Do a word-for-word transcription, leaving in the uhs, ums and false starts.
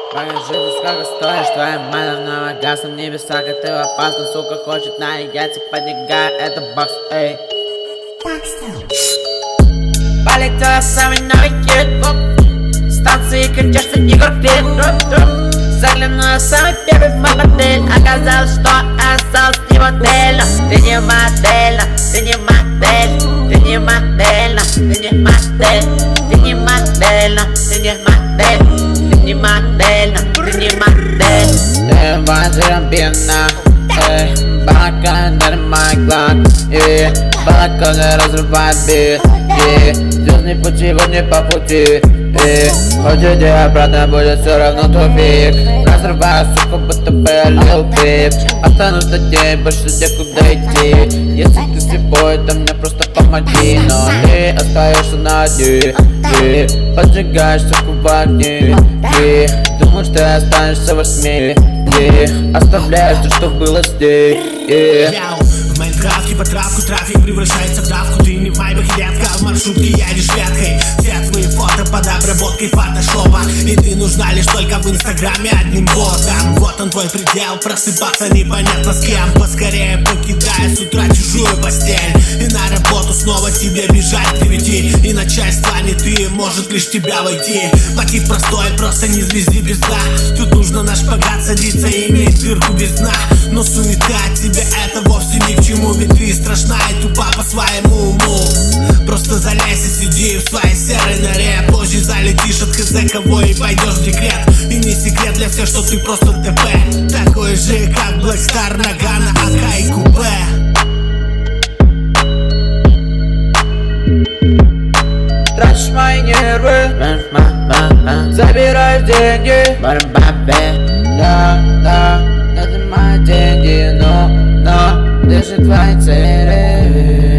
Покажи ты сколько стоишь, твоя мать на ногах, в небесах, и ты опасно, сука, хочет на яйца поднягая, это бокс, эй. Полетела самый новый хит, станции кричат, Егор Крид. Заглянула самый первый в модель, оказалось, что осталось не модельно. Ты не модельно, ты не модель, ты не модельно, ты не модель, ты не модельно, ты не модель, ты не модельно, ты не модель. Ты вазером бедна, эй, балакан на глак, и балакан разрывает бит, и звездный путь сегодня по пути. И хочешь иди обратно, будет все равно тупик. Разрываю, сука, будто бы я Lil Peep. Останусь на день, больше некуда идти. Если ты слепой, то мне просто помоги. Но ты остаешься на дне, ты поджигаешь, сука, в огне. Ты думаешь, ты останешься во сне, ты оставляешь то, что было здесь. В Майнкрафте по травку трафик превращается в давку. Ты не в вайбах и редко, а в маршрутке едешь веткой. Все твои фото под обработкой фотошопа, и ты нужна лишь только в инстаграме одним ботом. Вот он твой предел, просыпаться непонятно с кем. Поскорее покидая с утра чужую постель, и на работу снова тебе бежать к девяти. И начальство не ты, может лишь тебя войти. Мотив простой, просто не звезди без дна. Тут нужно на шпагат садиться и иметь дырку без дна. Но суета тебе это вовсе ни к чему, ведь ты страшна и тупа по своему уму. Просто залезь и сиди в своей серой норе. Позже залетишь от хз кого и пойдешь в декрет. И не секрет для всех, что ты просто ТП, такой же как Blackstar, Нагана, АК и Купе. Тратишь мои нервы, забираешь деньги, да, да, это мои деньги, но, но, ты же твои цели.